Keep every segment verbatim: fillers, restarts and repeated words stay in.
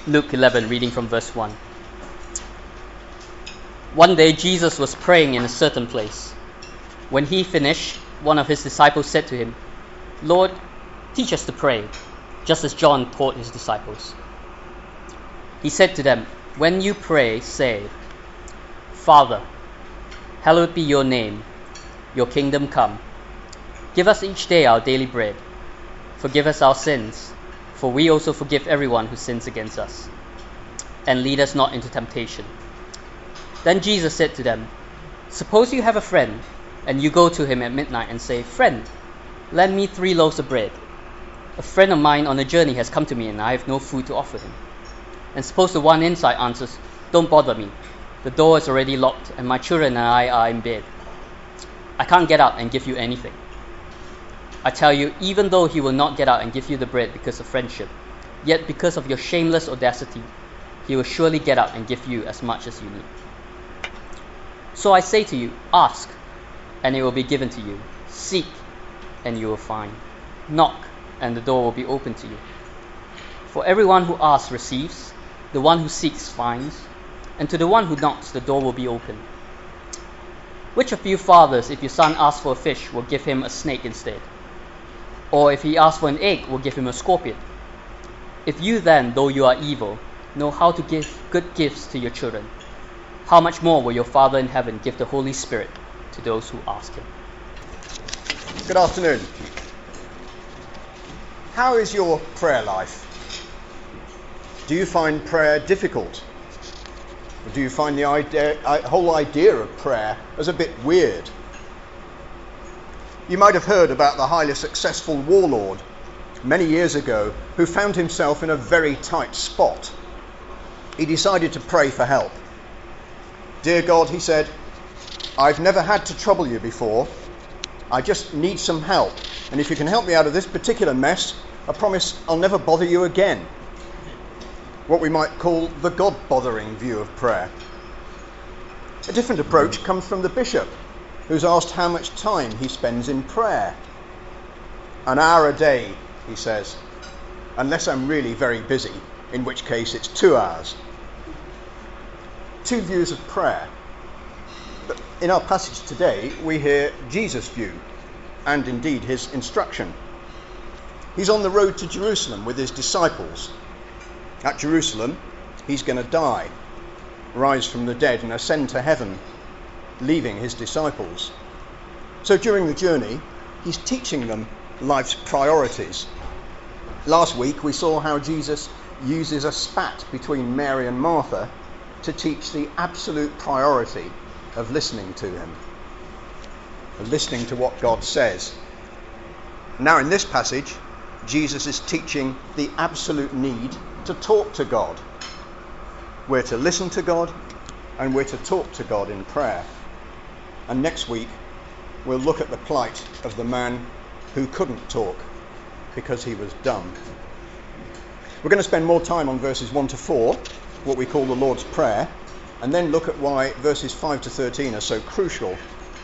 Luke eleven, reading from verse one. One day Jesus was praying in a certain place. When he finished, one of his disciples said to him, "Lord, teach us to pray, just as John taught his disciples." He said to them, "When you pray, say, 'Father, hallowed be your name, your kingdom come. Give us each day our daily bread. Forgive us our sins, for we also forgive everyone who sins against us. And lead us not into temptation.'" Then Jesus said to them, "Suppose you have a friend, and you go to him at midnight and say, 'Friend, lend me three loaves of bread. A friend of mine on a journey has come to me, and I have no food to offer him.' And suppose the one inside answers, 'Don't bother me. The door is already locked, and my children and I are in bed. I can't get out and give you anything.' I tell you, even though he will not get out and give you the bread because of friendship, yet because of your shameless audacity, he will surely get out and give you as much as you need. So I say to you, ask, and it will be given to you. Seek, and you will find. Knock, and the door will be opened to you. For everyone who asks receives, the one who seeks finds, and to the one who knocks the door will be opened. Which of you fathers, if your son asks for a fish, will give him a snake instead? Or if he asks for an egg, will give him a scorpion? If you then, though you are evil, know how to give good gifts to your children, how much more will your Father in heaven give the Holy Spirit to those who ask him?" Good afternoon. How is your prayer life? Do you find prayer difficult? Or do you find the idea, whole idea of prayer as a bit weird? You might have heard about the highly successful warlord many years ago who found himself in a very tight spot. He decided to pray for help. "Dear God," he said, "I've never had to trouble you before. I just need some help. And if you can help me out of this particular mess, I promise I'll never bother you again." What we might call the God-bothering view of prayer. A different approach comes from the bishop, who's asked how much time he spends in prayer. "An hour a day," he says, "unless I'm really very busy, in which case it's two hours. Two views of prayer. But in our passage today, we hear Jesus' view, and indeed his instruction. He's on the road to Jerusalem with his disciples. At Jerusalem, he's going to die, rise from the dead and ascend to heaven, leaving his disciples. So during the journey, he's teaching them life's priorities. Last week, we saw how Jesus uses a spat between Mary and Martha to teach the absolute priority of listening to him, of listening to what God says. Now in this passage, Jesus is teaching the absolute need to talk to God. We're to listen to God, and we're to talk to God in prayer. And next week, we'll look at the plight of the man who couldn't talk because he was dumb. We're going to spend more time on verses one to four, what we call the Lord's Prayer, and then look at why verses five to thirteen are so crucial.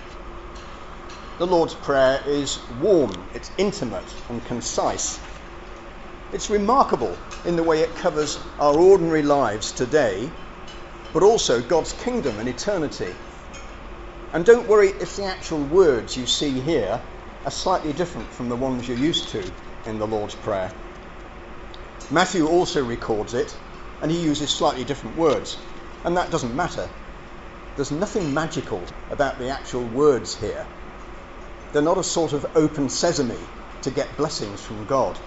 The Lord's Prayer is warm, it's intimate and concise. It's remarkable in the way it covers our ordinary lives today, but also God's kingdom and eternity. And don't worry if the actual words you see here are slightly different from the ones you're used to in the Lord's Prayer. Matthew also records it, and he uses slightly different words, and that doesn't matter. There's nothing magical about the actual words here. They're not a sort of open sesame to get blessings from God.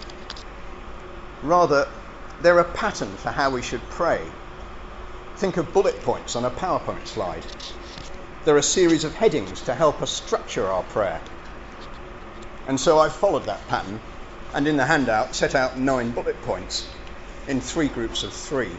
Rather, they're a pattern for how we should pray. Think of bullet points on a PowerPoint slide. They're a series of headings to help us structure our prayer. And so I've followed that pattern, and in the handout set out nine bullet points in three groups of three.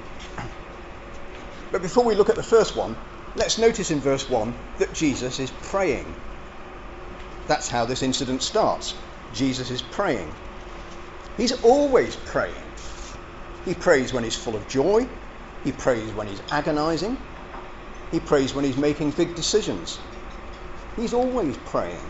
But before we look at the first one, let's notice in verse one that Jesus is praying. That's how this incident starts. Jesus is praying. He's always praying. He prays when he's full of joy. He prays when he's agonizing. He prays when he's making big decisions. He's always praying.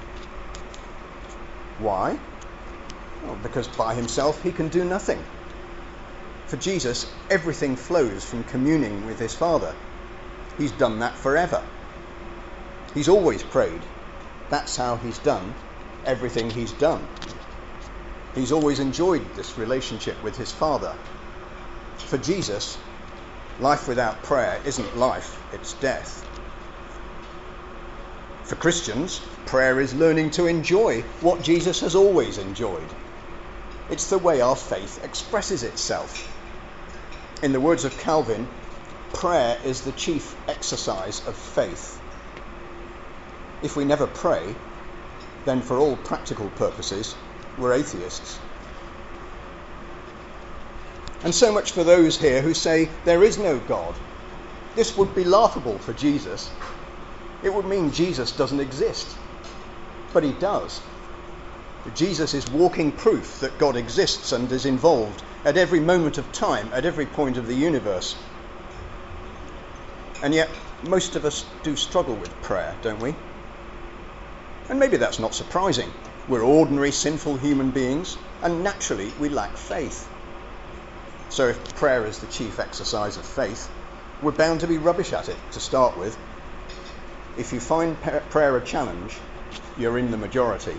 Why? Well, because by himself he can do nothing. For Jesus, everything flows from communing with his Father. He's done that forever. He's always prayed. That's how he's done everything he's done. He's always enjoyed this relationship with his Father. For Jesus, life without prayer isn't life, it's death. For Christians, prayer is learning to enjoy what Jesus has always enjoyed. It's the way our faith expresses itself. In the words of Calvin, prayer is the chief exercise of faith. If we never pray, then for all practical purposes, we're atheists. And so much for those here who say there is no God. This would be laughable for Jesus. It would mean Jesus doesn't exist. But he does. Jesus is walking proof that God exists and is involved at every moment of time, at every point of the universe. And yet, most of us do struggle with prayer, don't we? And maybe that's not surprising. We're ordinary, sinful human beings, and naturally we lack faith. So if prayer is the chief exercise of faith, we're bound to be rubbish at it to start with. If you find prayer a challenge, you're in the majority.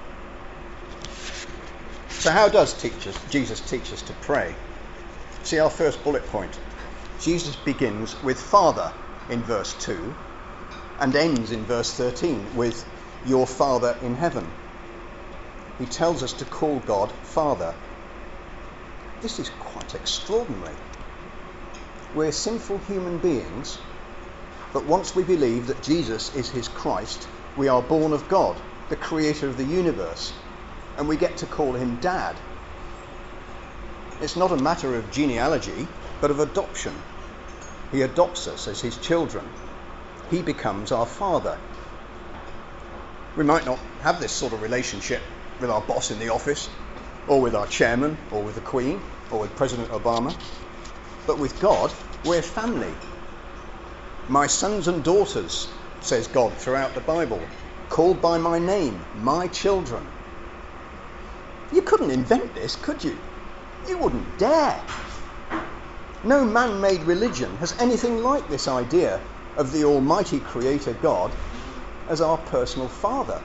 So how does teach us, Jesus teach us to pray? See our first bullet point. Jesus begins with Father in verse two and ends in verse thirteen with your Father in heaven. He tells us to call God Father. This is quite extraordinary. We're sinful human beings, but once we believe that Jesus is his Christ, we are born of God, the creator of the universe, and we get to call him Dad. It's not a matter of genealogy, but of adoption. He adopts us as his children. He becomes our Father. We might not have this sort of relationship with our boss in the office, or with our chairman, or with the Queen, or with President Obama, but with God, we're family. My sons and daughters, says God throughout the Bible, called by my name, my children. You couldn't invent this, could you? You wouldn't dare. No man-made religion has anything like this idea of the Almighty Creator God as our personal Father.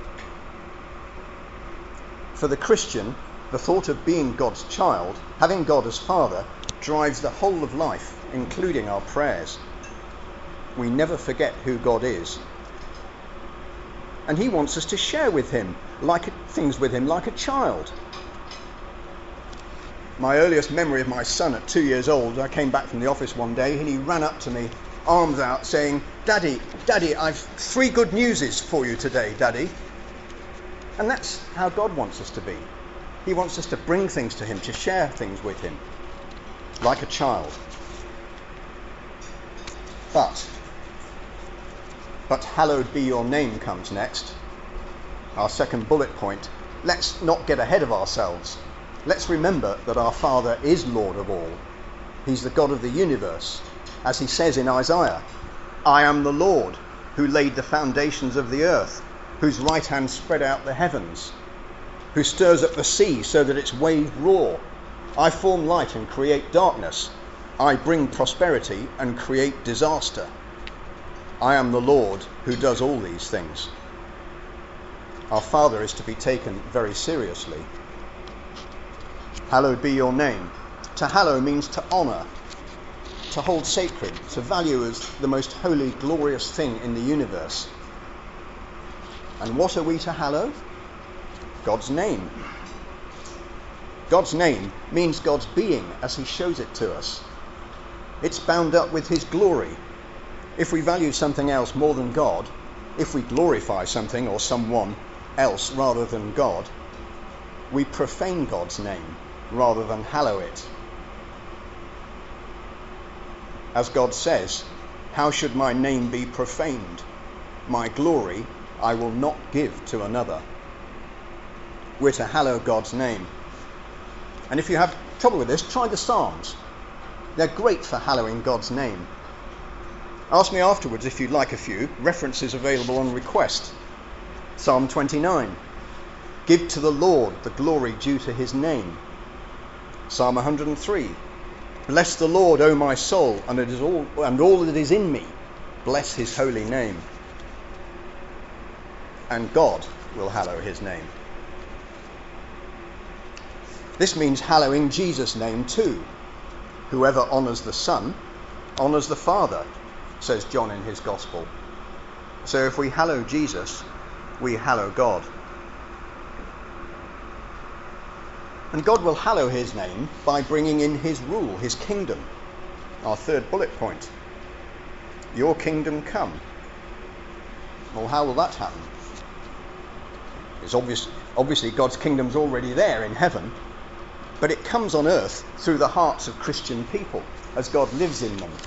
For the Christian, the thought of being God's child, having God as Father, drives the whole of life, including our prayers. We never forget who God is. And he wants us to share with him, like things with him like a child. My earliest memory of my son at two years old, I came back from the office one day and he ran up to me, arms out, saying, Daddy, Daddy, I've three good newses for you today, Daddy. And that's how God wants us to be. He wants us to bring things to him, to share things with him, like a child. But, but hallowed be your name comes next. Our second bullet point. Let's not get ahead of ourselves. Let's remember that our Father is Lord of all. He's the God of the universe. As he says in Isaiah, I am the Lord who laid the foundations of the earth, whose right hand spread out the heavens, who stirs up the sea so that its waves roar. I form light and create darkness. I bring prosperity and create disaster. I am the Lord who does all these things. Our Father is to be taken very seriously. Hallowed be your name. To hallow means to honour, to hold sacred, to value as the most holy, glorious thing in the universe. And what are we to hallow? God's name. God's name means God's being as he shows it to us. It's bound up with his glory. If we value something else more than God, if we glorify something or someone else rather than God, we profane God's name rather than hallow it. As God says, how should my name be profaned? My glory I will not give to another. We're to hallow God's name. And if you have trouble with this, try the Psalms. They're great for hallowing God's name. Ask me afterwards if you'd like a few. References available on request. Psalm twenty-nine. Give to the Lord the glory due to his name. Psalm one hundred three. Bless the Lord, O my soul, and it is all and all that is in me. Bless his holy name. And God will hallow his name. This means hallowing Jesus' name too. Whoever honours the Son honours the Father, says John in his Gospel. So if we hallow Jesus, we hallow God. And God will hallow his name by bringing in his rule, his kingdom. Our third bullet point. Your kingdom come. Well, how will that happen? It's obvious, obviously God's kingdom's already there in heaven, but it comes on earth through the hearts of Christian people as God lives in them.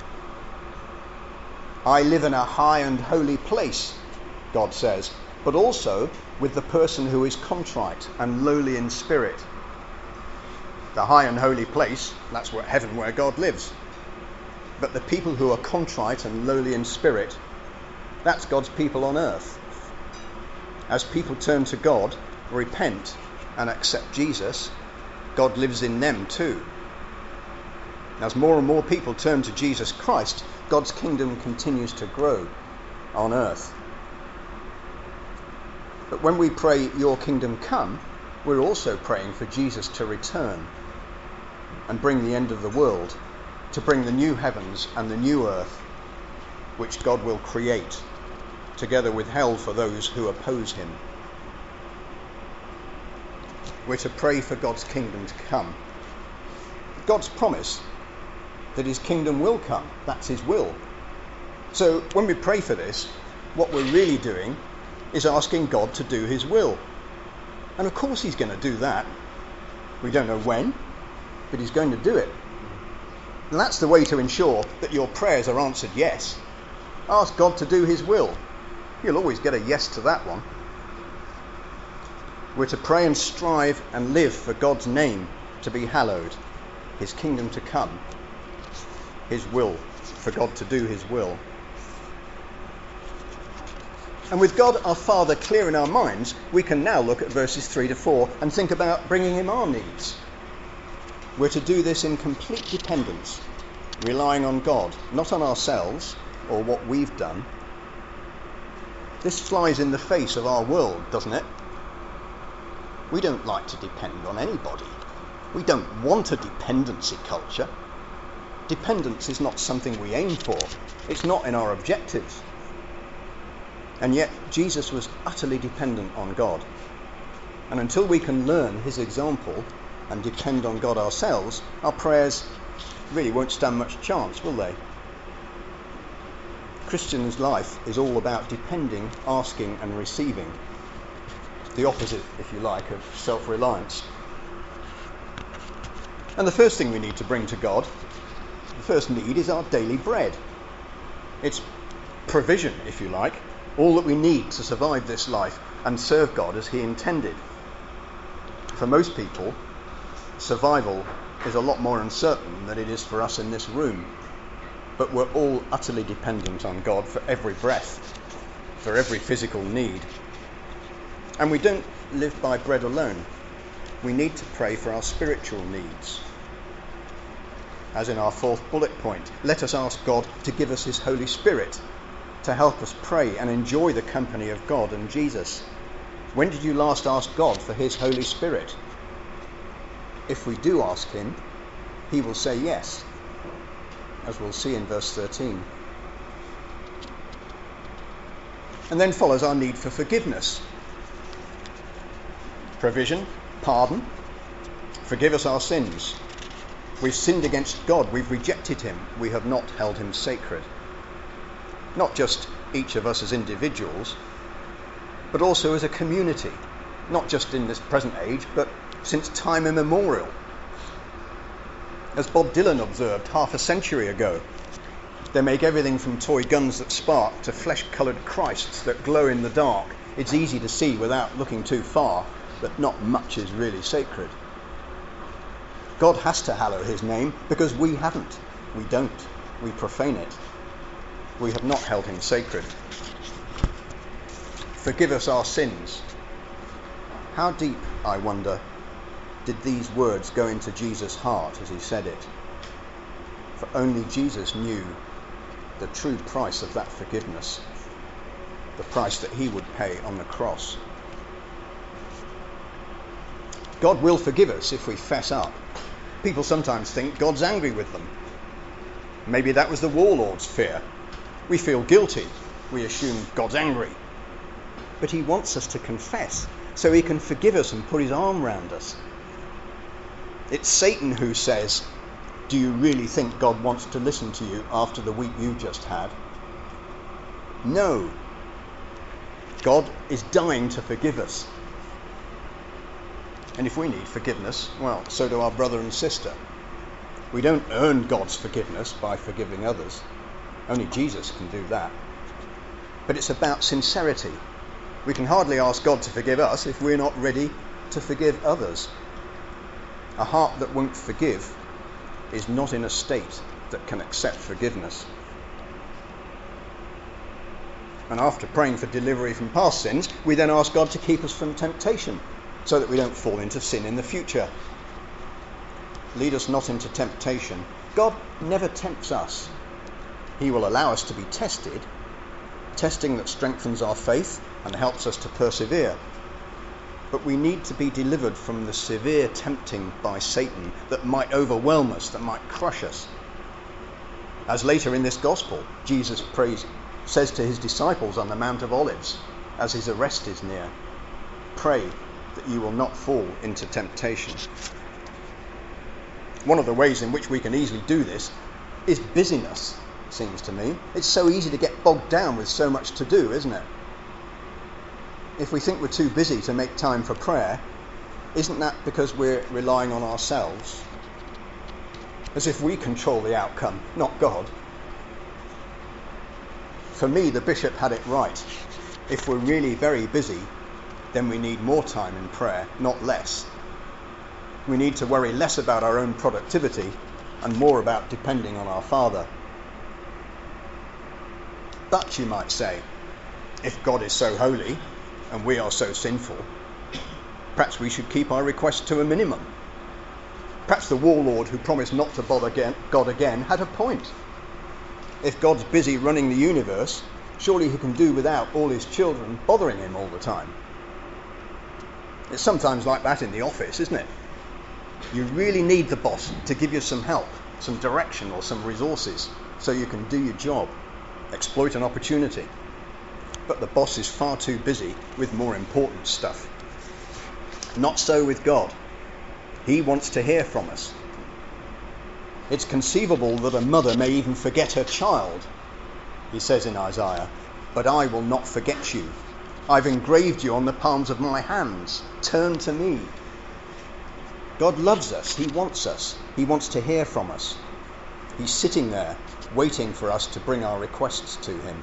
I live in a high and holy place, God says, but also with the person who is contrite and lowly in spirit. The high and holy place, that's where heaven, where God lives. But the people who are contrite and lowly in spirit, that's God's people on earth. As people turn to God, repent, and accept Jesus, God lives in them too. As more and more people turn to Jesus Christ, God's kingdom continues to grow on earth. But when we pray, your kingdom come, we're also praying for Jesus to return and bring the end of the world, to bring the new heavens and the new earth, which God will create, together with hell for those who oppose him. We're to pray for God's kingdom to come. God's promise that his kingdom will come, that's his will. So when we pray for this, what we're really doing is asking God to do his will. And of course he's going to do that. We don't know when, but he's going to do it. And that's the way to ensure that your prayers are answered yes. Ask God to do his will. You'll always get a yes to that one. We're to pray and strive and live for God's name to be hallowed, his kingdom to come, his will, for God to do his will. And with God our Father clear in our minds, we can now look at verses three to four and think about bringing him our needs. We're to do this in complete dependence, relying on God, not on ourselves or what we've done. This flies in the face of our world, doesn't it? We don't like to depend on anybody. We don't want a dependency culture. Dependence is not something we aim for. It's not in our objectives. And yet Jesus was utterly dependent on God. And until we can learn his example and depend on God ourselves, our prayers really won't stand much chance, will they? Christian's life is all about depending, asking and receiving. The opposite, if you like, of self-reliance. And the first thing we need to bring to God, the first need, is our daily bread. It's provision, if you like, all that we need to survive this life and serve God as he intended. For most people, survival is a lot more uncertain than it is for us in this room. But we're all utterly dependent on God for every breath, for every physical need. And we don't live by bread alone. We need to pray for our spiritual needs. As in our fourth bullet point, let us ask God to give us his Holy Spirit to help us pray and enjoy the company of God and Jesus. When did you last ask God for his Holy Spirit? If we do ask him, he will say yes, as we'll see in verse thirteen. And then follows our need for forgiveness. Provision, pardon, forgive us our sins. We've sinned against God, we've rejected him, we have not held him sacred. Not just each of us as individuals, but also as a community, not just in this present age, but since time immemorial. As Bob Dylan observed half a century ago, they make everything from toy guns that spark to flesh-coloured Christs that glow in the dark. It's easy to see without looking too far that not much is really sacred. God has to hallow his name because we haven't. We don't. We profane it. We have not held him sacred. Forgive us our sins. How deep, I wonder, did these words go into Jesus' heart as he said it? For only Jesus knew the true price of that forgiveness, the price that he would pay on the cross. God will forgive us if we fess up. People sometimes think God's angry with them. Maybe that was the warlord's fear. We feel guilty. We assume God's angry. But he wants us to confess so he can forgive us and put his arm round us. It's Satan who says, do you really think God wants to listen to you after the week you just had? No. God is dying to forgive us. And if we need forgiveness, well, so do our brother and sister. We don't earn God's forgiveness by forgiving others. Only Jesus can do that. But it's about sincerity. We can hardly ask God to forgive us if we're not ready to forgive others. A heart that won't forgive is not in a state that can accept forgiveness. And after praying for delivery from past sins, we then ask God to keep us from temptation, so that we don't fall into sin in the future. Lead us not into temptation. God never tempts us. He will allow us to be tested, testing that strengthens our faith and helps us to persevere. But we need to be delivered from the severe tempting by Satan that might overwhelm us, that might crush us. As later in this gospel, Jesus prays, says to his disciples on the Mount of Olives, as his arrest is near, pray that you will not fall into temptation. One of the ways in which we can easily do this is busyness, it seems to me. It's so easy to get bogged down with so much to do, isn't it? If we think we're too busy to make time for prayer, isn't that because we're relying on ourselves? As if we control the outcome, not God. For me, the bishop had it right. If we're really very busy, then we need more time in prayer, not less. We need to worry less about our own productivity and more about depending on our Father. But, you might say, if God is so holy and we are so sinful, perhaps we should keep our requests to a minimum. Perhaps the warlord who promised not to bother God again had a point. If God's busy running the universe, surely he can do without all his children bothering him all the time. It's sometimes like that in the office, isn't it? You really need the boss to give you some help, some direction or some resources so you can do your job, exploit an opportunity. But the boss is far too busy with more important stuff. Not so with God. He wants to hear from us. It's conceivable that a mother may even forget her child. He says in Isaiah, but I will not forget you. I've engraved you on the palms of my hands. Turn to me. God loves us. He wants us. He wants to hear from us. He's sitting there waiting for us to bring our requests to him.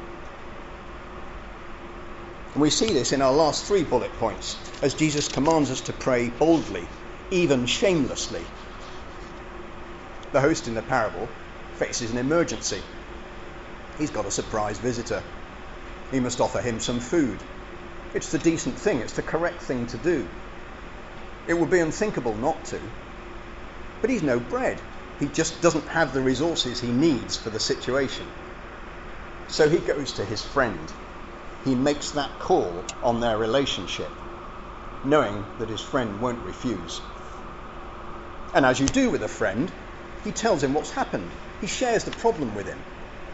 And we see this in our last three bullet points as Jesus commands us to pray boldly, even shamelessly. The host in the parable faces an emergency. He's got a surprise visitor. He must offer him some food. It's the decent thing, it's the correct thing to do. It would be unthinkable not to. But he's no bread. He just doesn't have the resources he needs for the situation. So he goes to his friend. He makes that call on their relationship, knowing that his friend won't refuse. And as you do with a friend, he tells him what's happened. He shares the problem with him.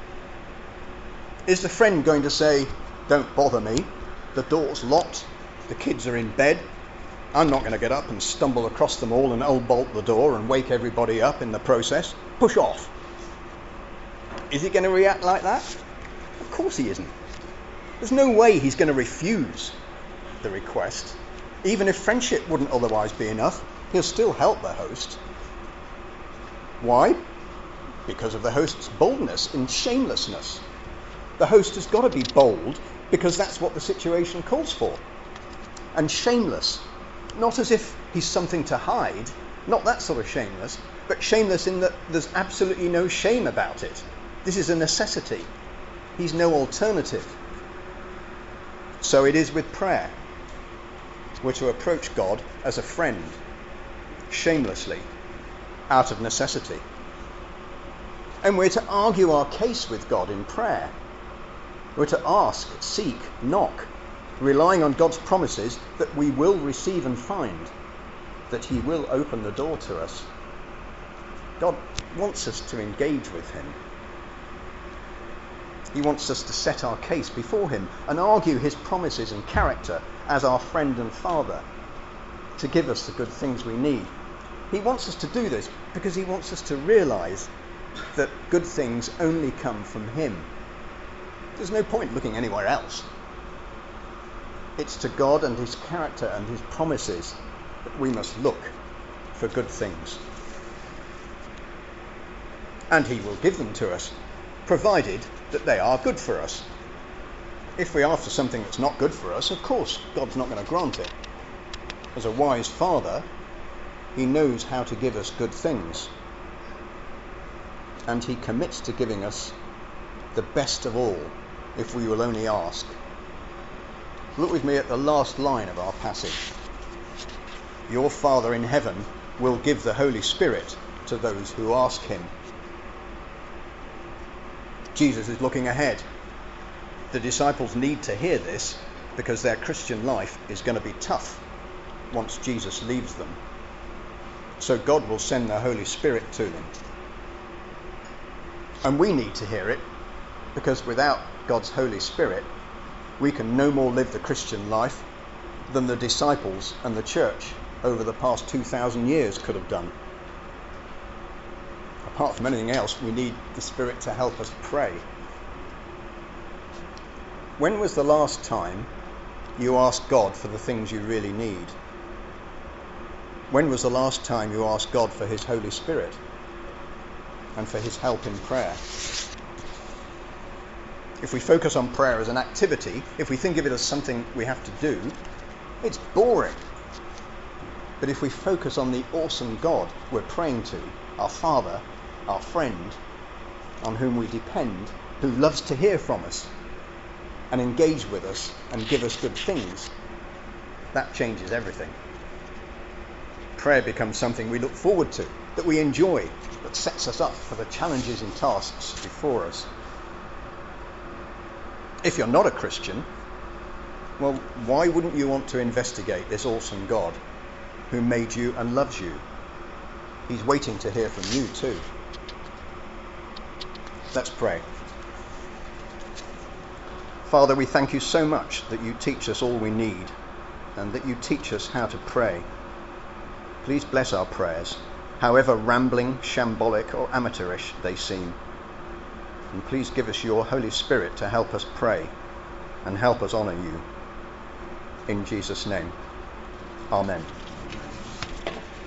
Is the friend going to say, don't bother me, the door's locked, the kids are in bed, I'm not going to get up and stumble across them all and unbolt the door and wake everybody up in the process, push off? Is he going to react like that? Of course he isn't. There's no way he's going to refuse the request. Even if friendship wouldn't otherwise be enough, he'll still help the host. Why? Because of the host's boldness and shamelessness. The host has got to be bold because that's what the situation calls for. And shameless. Not as if he's something to hide, not that sort of shameless, but shameless in that there's absolutely no shame about it. This is a necessity. He's no alternative. So it is with prayer. We're to approach God as a friend, shamelessly, out of necessity. And we're to argue our case with God in prayer. We're to ask, seek, knock, relying on God's promises that we will receive and find, that he will open the door to us. God wants us to engage with him. He wants us to set our case before him and argue his promises and character as our friend and father, to give us the good things we need. He wants us to do this because he wants us to realise that good things only come from him. There's no point looking anywhere else. It's to God and his character and his promises that we must look for good things. And he will give them to us, provided that they are good for us. If we ask for something that's not good for us, of course God's not going to grant it. As a wise father, he knows how to give us good things. And he commits to giving us the best of all if we will only ask. Look with me at the last line of our passage. Your Father in heaven will give the Holy Spirit to those who ask him. Jesus is looking ahead. The disciples need to hear this because their Christian life is going to be tough once Jesus leaves them. So God will send the Holy Spirit to them. And we need to hear it because without God's Holy Spirit, we can no more live the Christian life than the disciples and the church over the past two thousand years could have done. Apart from anything else, we need the Spirit to help us pray. When was the last time you asked God for the things you really need? When was the last time you asked God for his Holy Spirit and for his help in prayer? If we focus on prayer as an activity, if we think of it as something we have to do, it's boring. But if we focus on the awesome God we're praying to, our Father, our friend, on whom we depend, who loves to hear from us and engage with us and give us good things, that changes everything. Prayer becomes something we look forward to, that we enjoy, that sets us up for the challenges and tasks before us. If you're not a Christian, well, why wouldn't you want to investigate this awesome God who made you and loves you? He's waiting to hear from you too. Let's pray. Father, we thank you so much that you teach us all we need and that you teach us how to pray. Please bless our prayers, however rambling, shambolic or amateurish they seem. And please give us your Holy Spirit to help us pray and help us honour you. In Jesus' name, amen.